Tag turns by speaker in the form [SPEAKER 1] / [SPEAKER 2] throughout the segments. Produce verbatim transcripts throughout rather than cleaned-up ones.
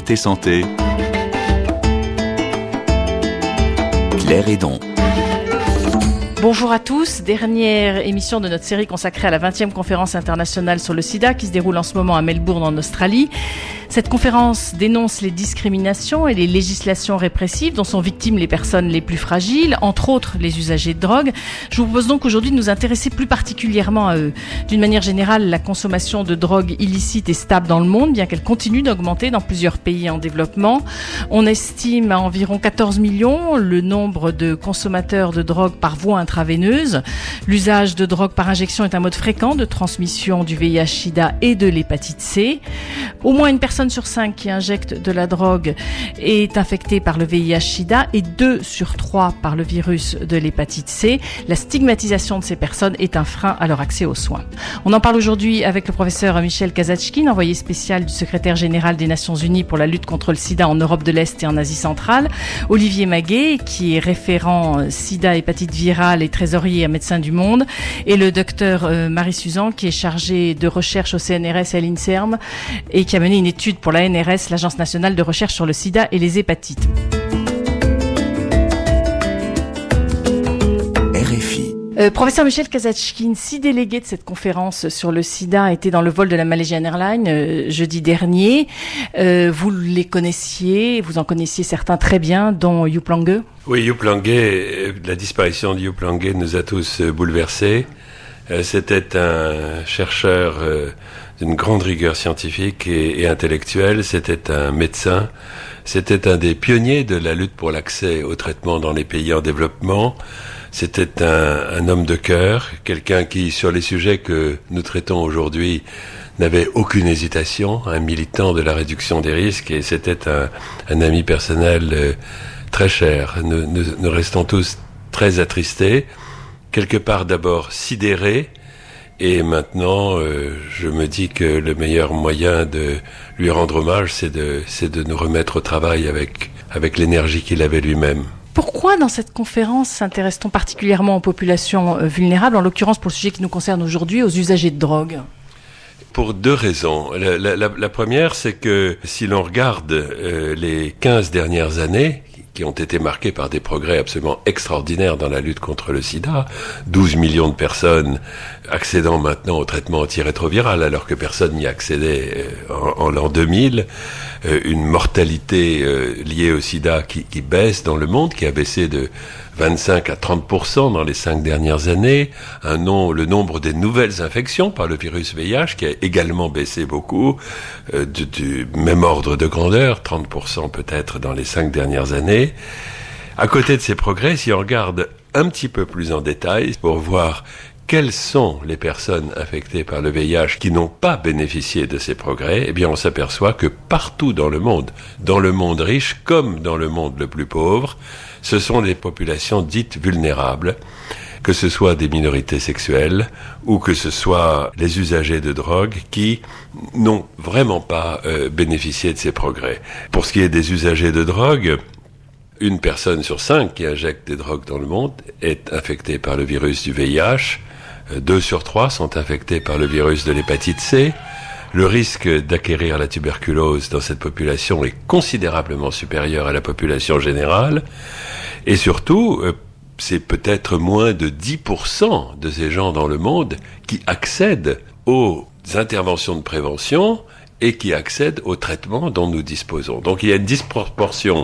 [SPEAKER 1] Côté Santé, Claire Hédon.
[SPEAKER 2] Bonjour à tous, dernière émission de notre série consacrée à la vingtième conférence internationale sur le sida qui se déroule en ce moment à Melbourne en Australie. Cette conférence dénonce les discriminations et les législations répressives dont sont victimes les personnes les plus fragiles, entre autres les usagers de drogue. Je vous propose donc aujourd'hui de nous intéresser plus particulièrement à eux. D'une manière générale, la consommation de drogue illicite est stable dans le monde, bien qu'elle continue d'augmenter dans plusieurs pays en développement. On estime à environ quatorze millions le nombre de consommateurs de drogue par voie intraveineuse. L'usage de drogue par injection est un mode fréquent de transmission du V I H sida et de l'hépatite C. Au moins une personne sur cinq qui injecte de la drogue est infectée par le V I H sida et deux sur trois par le virus de l'hépatite C. La stigmatisation de ces personnes est un frein à leur accès aux soins. On en parle aujourd'hui avec le professeur Michel Kazatchkine, envoyé spécial du secrétaire général des Nations Unies pour la lutte contre le sida en Europe de l'Est et en Asie centrale, Olivier Maguet, qui est référent sida, hépatite virale et trésorier à Médecins du Monde, et le docteur euh, Marie Suzan, qui est chargé de recherche au C N R S et à l'INSERM et qui a mené une étude pour la N R S, l'Agence nationale de recherche sur le sida et les hépatites.
[SPEAKER 1] R F I.
[SPEAKER 2] Euh, professeur Michel Kazatchkine, six délégués de cette conférence sur le sida étaient dans le vol de la Malaysian Airlines euh, jeudi dernier. Euh, vous les connaissiez, vous en connaissiez certains très bien, dont Yup Lange.
[SPEAKER 3] Oui, Yup Lange, la disparition de Yup Lange nous a tous bouleversés. Euh, c'était un chercheur euh, d'une grande rigueur scientifique et, et intellectuelle. C'était un médecin. C'était un des pionniers de la lutte pour l'accès au traitement dans les pays en développement. C'était un, un homme de cœur, quelqu'un qui, sur les sujets que nous traitons aujourd'hui, n'avait aucune hésitation, un militant de la réduction des risques, et c'était un, un ami personnel euh, très cher. Nous, nous, nous restons tous très attristés, quelque part d'abord sidérés, et maintenant euh, je me dis que le meilleur moyen de lui rendre hommage, c'est de, c'est de nous remettre au travail avec, avec l'énergie qu'il avait lui-même.
[SPEAKER 2] Pourquoi dans cette conférence s'intéresse-t-on particulièrement aux populations vulnérables, en l'occurrence pour le sujet qui nous concerne aujourd'hui, aux usagers de drogue ?
[SPEAKER 3] Pour deux raisons. La, la, la, la première, c'est que si l'on regarde euh, les quinze dernières années, qui ont été marquées par des progrès absolument extraordinaires dans la lutte contre le sida, douze millions de personnes accédant maintenant au traitement antirétroviral alors que personne n'y accédait en, en l'an deux mille, euh, une mortalité euh, liée au sida qui, qui baisse dans le monde, qui a baissé de vingt-cinq à trente pour cent dans les cinq dernières années, un nom, le nombre des nouvelles infections par le virus V I H qui a également baissé beaucoup, euh, du, du même ordre de grandeur, trente pour cent peut-être dans les cinq dernières années. À côté de ces progrès, si on regarde un petit peu plus en détail pour voir quelles sont les personnes infectées par le V I H qui n'ont pas bénéficié de ces progrès, eh bien on s'aperçoit que partout dans le monde, dans le monde riche comme dans le monde le plus pauvre, ce sont des populations dites vulnérables, que ce soit des minorités sexuelles ou que ce soit les usagers de drogue qui n'ont vraiment pas euh, bénéficié de ces progrès. Pour ce qui est des usagers de drogue, une personne sur cinq qui injecte des drogues dans le monde est infectée par le virus du V I H, deux sur trois sont infectés par le virus de l'hépatite C. Le risque d'acquérir la tuberculose dans cette population est considérablement supérieur à la population générale. Et surtout, c'est peut-être moins de dix pour cent de ces gens dans le monde qui accèdent aux interventions de prévention et qui accèdent aux traitements dont nous disposons. Donc il y a une disproportion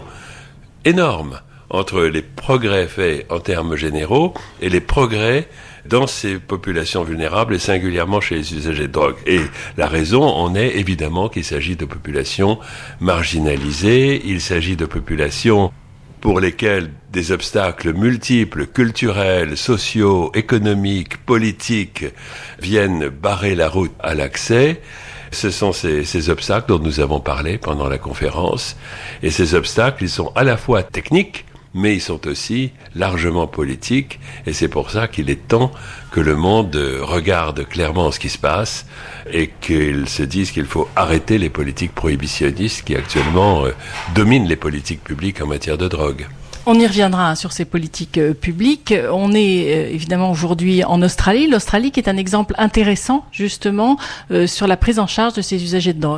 [SPEAKER 3] énorme entre les progrès faits en termes généraux et les progrès dans ces populations vulnérables et singulièrement chez les usagers de drogue. Et la raison en est évidemment qu'il s'agit de populations marginalisées, il s'agit de populations pour lesquelles des obstacles multiples, culturels, sociaux, économiques, politiques, viennent barrer la route à l'accès. Ce sont ces, ces obstacles dont nous avons parlé pendant la conférence. Et ces obstacles, ils sont à la fois techniques, mais ils sont aussi largement politiques, et c'est pour ça qu'il est temps que le monde regarde clairement ce qui se passe et qu'il se dise qu'il faut arrêter les politiques prohibitionnistes qui actuellement euh, dominent les politiques publiques en matière de drogue.
[SPEAKER 2] On y reviendra hein, sur ces politiques euh, publiques. On est euh, évidemment aujourd'hui en Australie. L'Australie qui est un exemple intéressant justement euh, sur la prise en charge de ces usagers de drogue.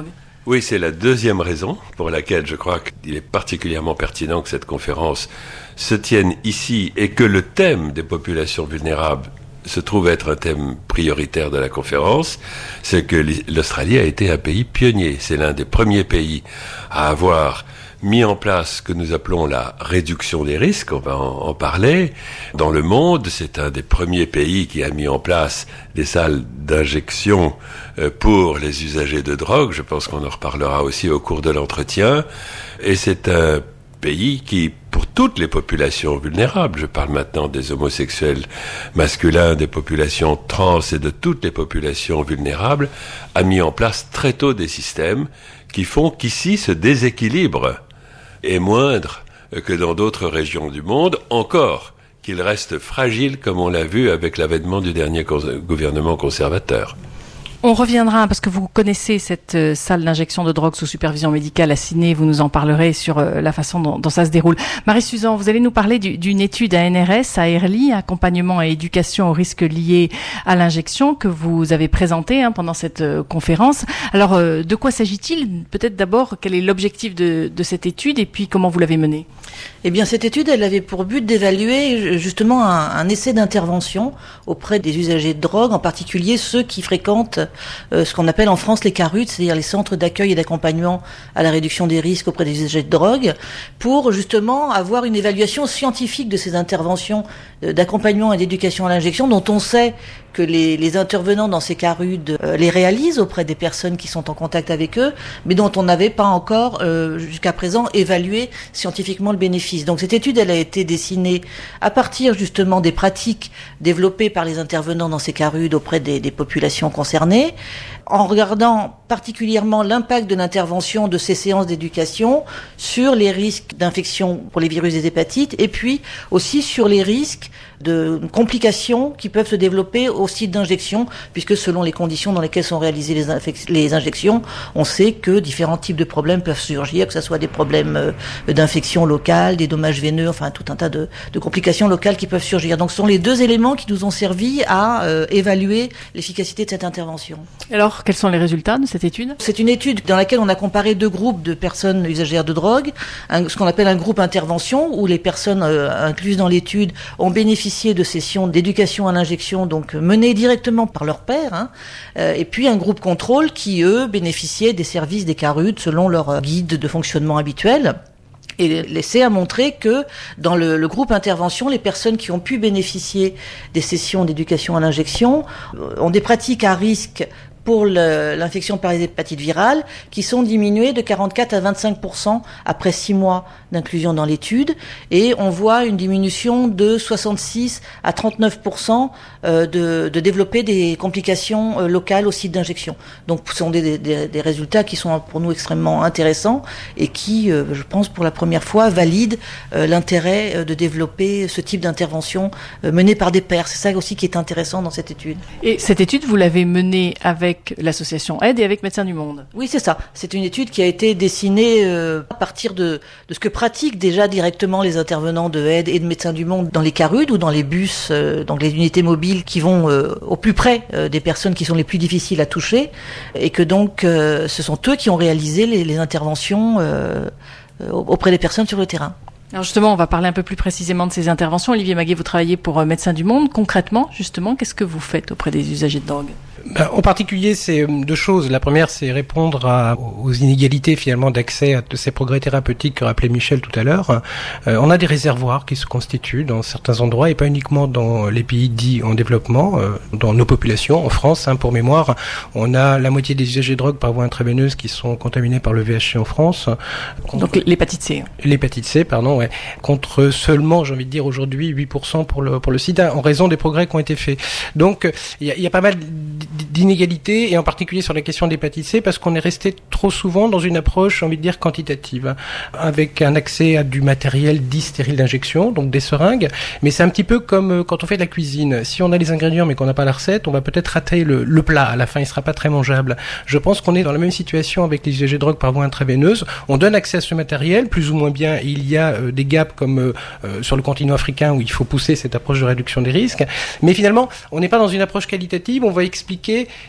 [SPEAKER 3] Oui, c'est la deuxième raison pour laquelle je crois qu'il est particulièrement pertinent que cette conférence se tienne ici et que le thème des populations vulnérables se trouve être un thème prioritaire de la conférence. C'est que l'Australie a été un pays pionnier. C'est l'un des premiers pays à avoir mis en place ce que nous appelons la réduction des risques, on va en, en parler. Dans le monde, c'est un des premiers pays qui a mis en place des salles d'injection euh, pour les usagers de drogue. Je pense qu'on en reparlera aussi au cours de l'entretien. Et c'est un pays qui, pour toutes les populations vulnérables, je parle maintenant des homosexuels masculins, des populations trans et de toutes les populations vulnérables, a mis en place très tôt des systèmes qui font qu'ici ce déséquilibre est moindre que dans d'autres régions du monde, encore qu'il reste fragile comme on l'a vu avec l'avènement du dernier gouvernement conservateur.
[SPEAKER 2] On reviendra, parce que vous connaissez cette euh, salle d'injection de drogue sous supervision médicale à Sydney, vous nous en parlerez sur euh, la façon dont, dont ça se déroule. Marie-Suzan, vous allez nous parler du, d'une étude à N R S, à Airlie, accompagnement et éducation aux risques liés à l'injection, que vous avez présentée hein, pendant cette euh, conférence. Alors, euh, de quoi s'agit-il ? Peut-être d'abord, quel est l'objectif de, de cette étude et puis comment vous l'avez menée ?
[SPEAKER 4] Eh bien, cette étude, elle avait pour but d'évaluer justement un, un essai d'intervention auprès des usagers de drogue, en particulier ceux qui fréquentent euh, ce qu'on appelle en France les C A R U D, c'est-à-dire les centres d'accueil et d'accompagnement à la réduction des risques auprès des usagers de drogue, pour justement avoir une évaluation scientifique de ces interventions euh, d'accompagnement et d'éducation à l'injection, dont on sait que les, les intervenants dans ces C A R U D euh, les réalisent auprès des personnes qui sont en contact avec eux, mais dont on n'avait pas encore euh, jusqu'à présent évalué scientifiquement le bénéfice. Donc cette étude, elle a été dessinée à partir justement des pratiques développées par les intervenants dans ces C A R U D auprès des, des populations concernées, en regardant particulièrement l'impact de l'intervention de ces séances d'éducation sur les risques d'infection pour les virus des hépatites et puis aussi sur les risques de complications qui peuvent se développer au site d'injection, puisque selon les conditions dans lesquelles sont réalisées les, infec- les injections, on sait que différents types de problèmes peuvent surgir, que ce soit des problèmes euh, d'infection locale, des dommages veineux, enfin tout un tas de, de complications locales qui peuvent surgir. Donc ce sont les deux éléments qui nous ont servi à euh, évaluer l'efficacité de cette intervention.
[SPEAKER 2] Alors, quels sont les résultats de cette étude ?
[SPEAKER 4] C'est une étude dans laquelle on a comparé deux groupes de personnes usagères de drogue, un, ce qu'on appelle un groupe intervention, où les personnes euh, incluses dans l'étude ont bénéficié de sessions d'éducation à l'injection, donc menées directement par leur père, hein, euh, et puis un groupe contrôle qui, eux, bénéficiaient des services des C A R U D selon leur euh, guide de fonctionnement habituel. Et l'essai a montré que dans le, le groupe intervention, les personnes qui ont pu bénéficier des sessions d'éducation à l'injection ont des pratiques à risque pour le, l'infection par les hépatites virales, qui sont diminuées de quarante-quatre à vingt-cinq pour cent après six mois d'inclusion dans l'étude, et on voit une diminution de soixante-six à trente-neuf pour cent de, de développer des complications locales au site d'injection. Donc ce sont des, des, des résultats qui sont pour nous extrêmement intéressants et qui, je pense, pour la première fois, valident l'intérêt de développer ce type d'intervention menée par des pairs. C'est ça aussi qui est intéressant dans cette étude.
[SPEAKER 2] Et cette étude, vous l'avez menée avec l'association Aide et avec Médecins du Monde.
[SPEAKER 4] Oui, c'est ça. C'est une étude qui a été dessinée euh, à partir de, de ce que pratiquent déjà directement les intervenants de Aide et de Médecins du Monde dans les C A R U D ou dans les bus, euh, donc les unités mobiles qui vont euh, au plus près euh, des personnes qui sont les plus difficiles à toucher, et que donc euh, ce sont eux qui ont réalisé les, les interventions euh, auprès des personnes sur le terrain.
[SPEAKER 2] Alors justement, on va parler un peu plus précisément de ces interventions. Olivier Maguet, vous travaillez pour euh, Médecins du Monde. Concrètement, justement, qu'est-ce que vous faites auprès des usagers de drogue ?
[SPEAKER 5] Ben, en particulier, c'est deux choses. La première, c'est répondre à, aux inégalités finalement d'accès à ces progrès thérapeutiques que rappelait Michel tout à l'heure. Euh, on a des réservoirs qui se constituent dans certains endroits et pas uniquement dans les pays dits en développement, euh, dans nos populations. En France, hein, pour mémoire, on a la moitié des usagers de drogue par voie intraveineuse qui sont contaminés par le V I H en France.
[SPEAKER 2] Donc l'hépatite C.
[SPEAKER 5] L'hépatite C, pardon, ouais. Contre seulement, j'ai envie de dire aujourd'hui, huit pour cent pour le, pour le sida, en raison des progrès qui ont été faits. Donc, il y a, y a pas mal d'inégalités, et en particulier sur la question d'hépatite C, parce qu'on est resté trop souvent dans une approche, j'ai envie de dire, quantitative, avec un accès à du matériel dit stérile d'injection, donc des seringues, mais c'est un petit peu comme quand on fait de la cuisine. Si on a les ingrédients mais qu'on n'a pas la recette, on va peut-être rater le, le plat. À la fin, il sera pas très mangeable. Je pense qu'on est dans la même situation avec les usagers de drogue par voie intraveineuse. On donne accès à ce matériel, plus ou moins bien. Il y a euh, des gaps comme euh, euh, sur le continent africain où il faut pousser cette approche de réduction des risques. Mais finalement, on n'est pas dans une approche qualitative. On va expliquer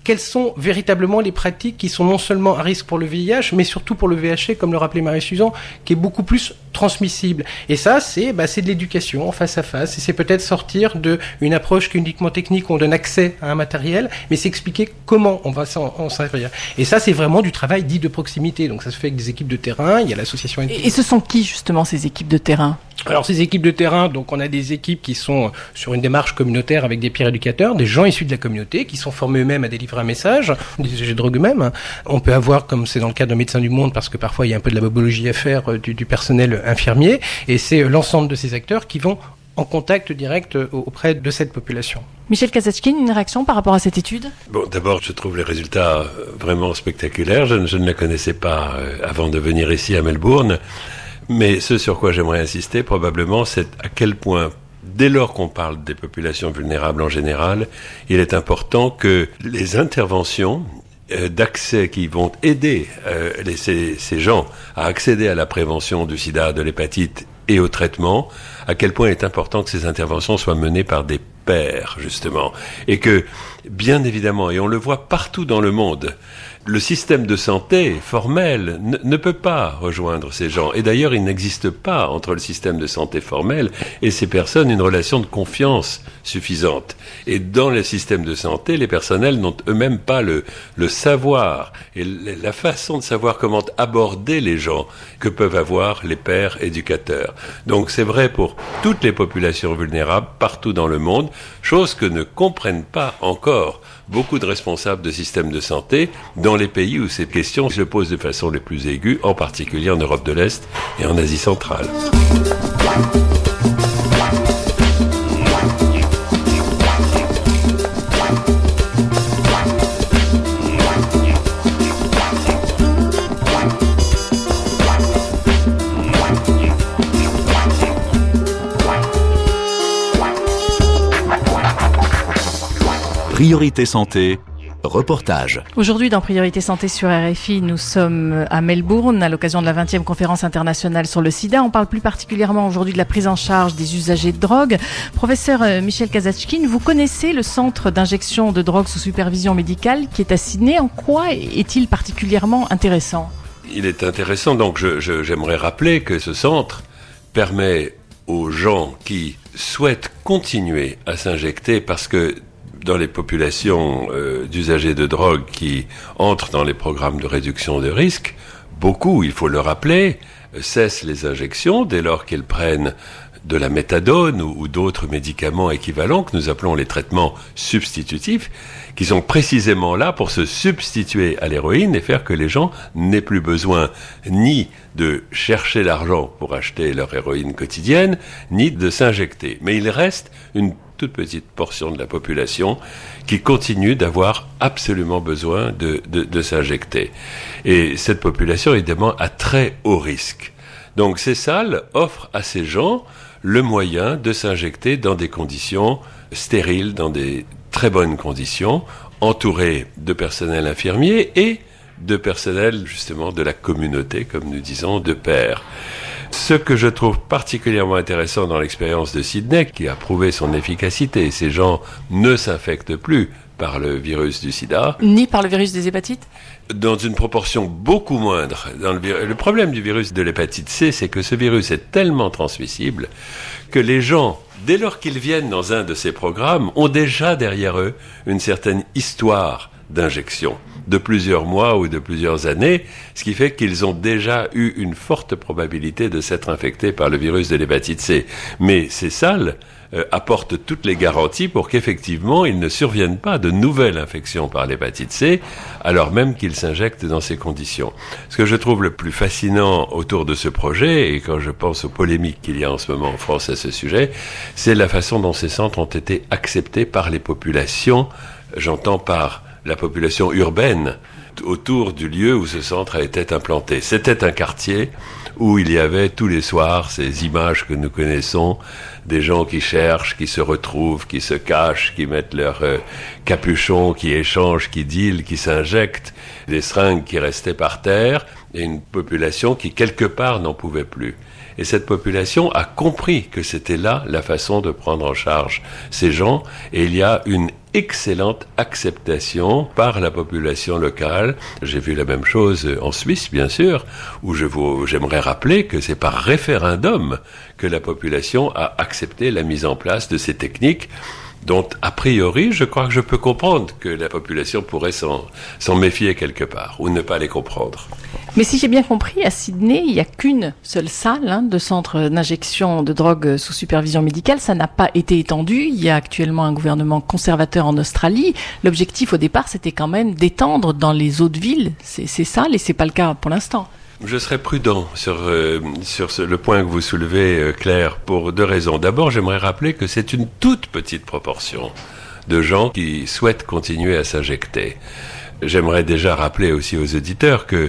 [SPEAKER 5] quelles sont véritablement les pratiques qui sont non seulement à risque pour le V I H, mais surtout pour le V I H C, comme le rappelait Marie-Suzan, qui est beaucoup plus transmissible. Et ça, c'est, bah, c'est de l'éducation en face à face. Et c'est peut-être sortir de une approche qui est uniquement technique, où on donne accès à un matériel, mais c'est expliquer comment on va s'en, en servir. Et ça, c'est vraiment du travail dit de proximité. Donc ça se fait avec des équipes de terrain. Il y a l'association.
[SPEAKER 2] Et, et ce sont qui justement ces équipes de terrain ?
[SPEAKER 5] Alors ces équipes de terrain, donc on a des équipes qui sont sur une démarche communautaire avec des peers éducateurs, des gens issus de la communauté qui sont formés eux-mêmes à délivrer un message, des usagers de drogue eux-mêmes. On peut avoir, comme c'est dans le cas de Médecins du Monde, parce que parfois il y a un peu de la bobologie à faire, du, du personnel infirmier, et c'est l'ensemble de ces acteurs qui vont en contact direct auprès de cette population.
[SPEAKER 2] Michel Kazatchkine, une réaction par rapport à cette étude ?
[SPEAKER 3] Bon, d'abord, je trouve les résultats vraiment spectaculaires. Je, je ne la connaissais pas avant de venir ici à Melbourne. Mais ce sur quoi j'aimerais insister, probablement, c'est à quel point, dès lors qu'on parle des populations vulnérables en général, il est important que les interventions euh, d'accès qui vont aider euh, les, ces, ces gens à accéder à la prévention du sida, de l'hépatite et au traitement, à quel point il est important que ces interventions soient menées par des pairs, justement. Et que, bien évidemment, et on le voit partout dans le monde, le système de santé formel ne, ne peut pas rejoindre ces gens. Et d'ailleurs, il n'existe pas entre le système de santé formel et ces personnes une relation de confiance suffisante. Et dans le système de santé, les personnels n'ont eux-mêmes pas le, le savoir et la façon de savoir comment aborder les gens que peuvent avoir les pairs éducateurs. Donc c'est vrai pour toutes les populations vulnérables partout dans le monde, chose que ne comprennent pas encore beaucoup de responsables de systèmes de santé dans les pays où ces questions se posent de façon les plus aiguës, en particulier en Europe de l'Est et en Asie centrale.
[SPEAKER 1] Priorité Santé, reportage.
[SPEAKER 2] Aujourd'hui, dans Priorité Santé sur R F I, nous sommes à Melbourne, à l'occasion de la vingtième conférence internationale sur le sida. On parle plus particulièrement aujourd'hui de la prise en charge des usagers de drogue. Professeur Michel Kazatchkine, vous connaissez le centre d'injection de drogue sous supervision médicale qui est à Sydney. En quoi est-il particulièrement intéressant ?
[SPEAKER 3] Il est intéressant, donc je, je, j'aimerais rappeler que ce centre permet aux gens qui souhaitent continuer à s'injecter, parce que dans les populations euh, d'usagers de drogue qui entrent dans les programmes de réduction de risque, beaucoup, il faut le rappeler, cessent les injections dès lors qu'ils prennent de la méthadone ou, ou d'autres médicaments équivalents que nous appelons les traitements substitutifs, qui sont précisément là pour se substituer à l'héroïne et faire que les gens n'aient plus besoin ni de chercher l'argent pour acheter leur héroïne quotidienne, ni de s'injecter. Mais il reste une toute petite portion de la population qui continue d'avoir absolument besoin de, de, de s'injecter. Et cette population est évidemment à très haut risque. Donc ces salles offrent à ces gens le moyen de s'injecter dans des conditions stériles, dans des très bonnes conditions, entourés de personnel infirmier et de personnel justement de la communauté, comme nous disons, de pairs. Ce que je trouve particulièrement intéressant dans l'expérience de Sydney, qui a prouvé son efficacité, ces gens ne s'infectent plus par le virus du sida.
[SPEAKER 2] Ni par le virus des hépatites ?
[SPEAKER 3] Dans une proportion beaucoup moindre. Dans le, vir- le problème du virus de l'hépatite C, c'est que ce virus est tellement transmissible que les gens, dès lors qu'ils viennent dans un de ces programmes, ont déjà derrière eux une certaine histoire d'injection de plusieurs mois ou de plusieurs années, ce qui fait qu'ils ont déjà eu une forte probabilité de s'être infectés par le virus de l'hépatite C. Mais ces salles euh, apportent toutes les garanties pour qu'effectivement il ne survienne pas de nouvelles infections par l'hépatite C, alors même qu'ils s'injectent dans ces conditions. Ce que je trouve le plus fascinant autour de ce projet, et quand je pense aux polémiques qu'il y a en ce moment en France à ce sujet, c'est la façon dont ces centres ont été acceptés par les populations, j'entends par la population urbaine autour du lieu où ce centre a été implanté. C'était un quartier où il y avait tous les soirs ces images que nous connaissons, des gens qui cherchent, qui se retrouvent, qui se cachent, qui mettent leur euh, capuchon, qui échangent, qui dealent, qui s'injectent, des seringues qui restaient par terre, et une population qui quelque part n'en pouvait plus. Et cette population a compris que c'était là la façon de prendre en charge ces gens. Et il y a une excellente acceptation par la population locale. J'ai vu la même chose en Suisse, bien sûr, où je vous, j'aimerais rappeler que c'est par référendum que la population a accepté la mise en place de ces techniques dont, a priori, je crois que je peux comprendre que la population pourrait s'en, s'en méfier quelque part, ou ne pas les comprendre.
[SPEAKER 2] Mais si j'ai bien compris, à Sydney, il n'y a qu'une seule salle hein, de centre d'injection de drogue sous supervision médicale. Ça n'a pas été étendu. Il y a actuellement un gouvernement conservateur en Australie. L'objectif au départ, c'était quand même d'étendre dans les autres villes ces, ces salles, et c'est pas le cas pour l'instant.
[SPEAKER 3] Je serais prudent sur, euh, sur ce, le point que vous soulevez, euh, Claire, pour deux raisons. D'abord, j'aimerais rappeler que c'est une toute petite proportion de gens qui souhaitent continuer à s'injecter. J'aimerais déjà rappeler aussi aux auditeurs que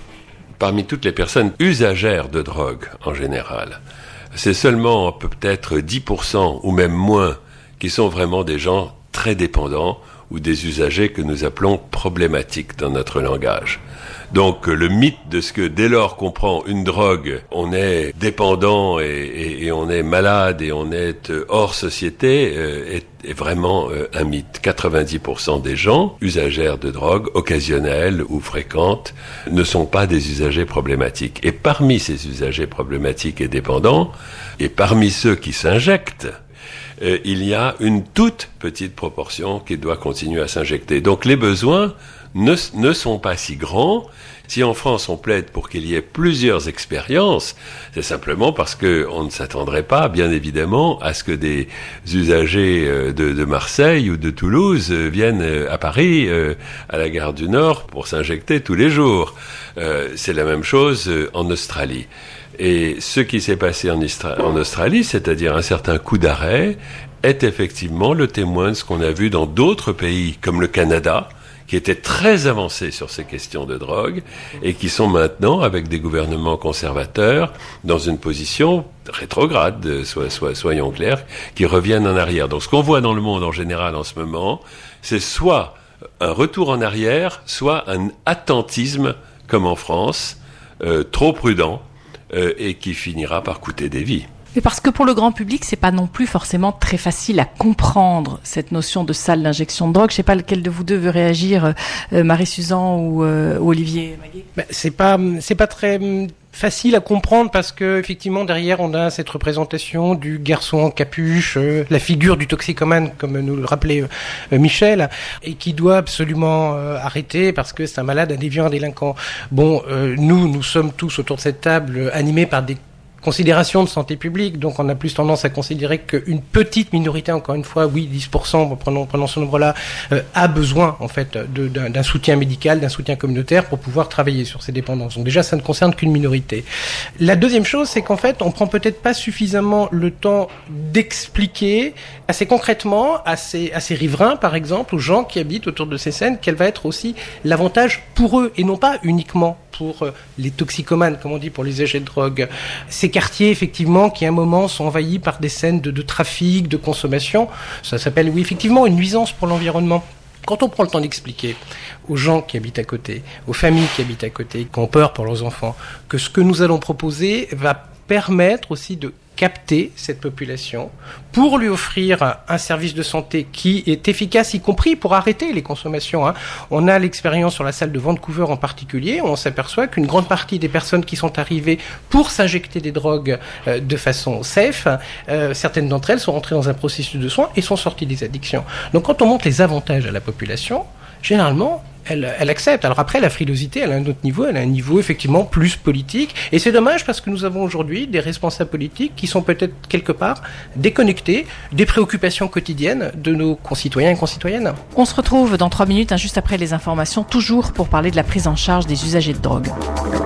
[SPEAKER 3] parmi toutes les personnes usagères de drogue en général, c'est seulement peut-être dix pour cent ou même moins qui sont vraiment des gens très dépendants ou des usagers que nous appelons problématiques dans notre langage. Donc le mythe de ce que dès lors qu'on prend une drogue, on est dépendant et, et, et on est malade et on est hors société euh, est, est vraiment euh, un mythe. quatre-vingt-dix pour cent des gens usagères de drogue, occasionnelles ou fréquentes, ne sont pas des usagers problématiques. Et parmi ces usagers problématiques et dépendants, et parmi ceux qui s'injectent, euh, il y a une toute petite proportion qui doit continuer à s'injecter. Donc les besoins Ne, ne sont pas si grands. Si en France on plaide pour qu'il y ait plusieurs expériences, c'est simplement parce que on ne s'attendrait pas, bien évidemment, à ce que des usagers de, de Marseille ou de Toulouse viennent à Paris, à la gare du Nord, pour s'injecter tous les jours. Euh, c'est la même chose en Australie. Et ce qui s'est passé en, Istra- en Australie, c'est-à-dire un certain coup d'arrêt, est effectivement le témoin de ce qu'on a vu dans d'autres pays, comme le Canada, qui étaient très avancés sur ces questions de drogue et qui sont maintenant, avec des gouvernements conservateurs, dans une position rétrograde, so, so, soyons clairs, qui reviennent en arrière. Donc ce qu'on voit dans le monde en général en ce moment, c'est soit un retour en arrière, soit un attentisme, comme en France, euh, trop prudent, euh, et qui finira par coûter des vies.
[SPEAKER 2] Mais parce que pour le grand public, c'est pas non plus forcément très facile à comprendre cette notion de salle d'injection de drogue. Je sais pas lequel de vous deux veut réagir, euh, Marie-Suzanne ou, euh, ou Olivier Maguet.
[SPEAKER 5] Ben, c'est pas, c'est pas très facile à comprendre parce que effectivement derrière on a cette représentation du garçon en capuche, euh, la figure du toxicomane comme nous le rappelait euh, Michel, et qui doit absolument euh, arrêter parce que c'est un malade, un déviant, un délinquant. Bon, euh, nous, nous sommes tous autour de cette table euh, animés par des considération de santé publique, donc on a plus tendance à considérer qu'une petite minorité, encore une fois, oui, dix pour cent, prenons, prenons ce nombre-là, euh, a besoin, en fait, de, d'un, d'un soutien médical, d'un soutien communautaire pour pouvoir travailler sur ces dépendances. Donc déjà, ça ne concerne qu'une minorité. La deuxième chose, c'est qu'en fait, on prend peut-être pas suffisamment le temps d'expliquer assez concrètement à ces, à ces riverains, par exemple, aux gens qui habitent autour de ces scènes, quel va être aussi l'avantage pour eux, et non pas uniquement pour euh, les toxicomanes, comme on dit, pour les usagers de drogue. Ces quartiers, effectivement, qui à un moment sont envahis par des scènes de, de trafic, de consommation, ça s'appelle, oui, effectivement, une nuisance pour l'environnement. Quand on prend le temps d'expliquer aux gens qui habitent à côté, aux familles qui habitent à côté, qui ont peur pour leurs enfants, que ce que nous allons proposer va permettre aussi de capter cette population pour lui offrir un service de santé qui est efficace, y compris pour arrêter les consommations. Hein. On a l'expérience sur la salle de Vancouver en particulier, où on s'aperçoit qu'une grande partie des personnes qui sont arrivées pour s'injecter des drogues euh, de façon safe, euh, certaines d'entre elles sont rentrées dans un processus de soins et sont sorties des addictions. Donc quand on montre les avantages à la population, généralement, Elle, elle accepte. Alors après, la frilosité, elle a un autre niveau, elle a un niveau effectivement plus politique. Et c'est dommage parce que nous avons aujourd'hui des responsables politiques qui sont peut-être quelque part déconnectés des préoccupations quotidiennes de nos concitoyens et concitoyennes.
[SPEAKER 2] On se retrouve dans trois minutes, hein, juste après les informations, toujours pour parler de la prise en charge des usagers de drogue.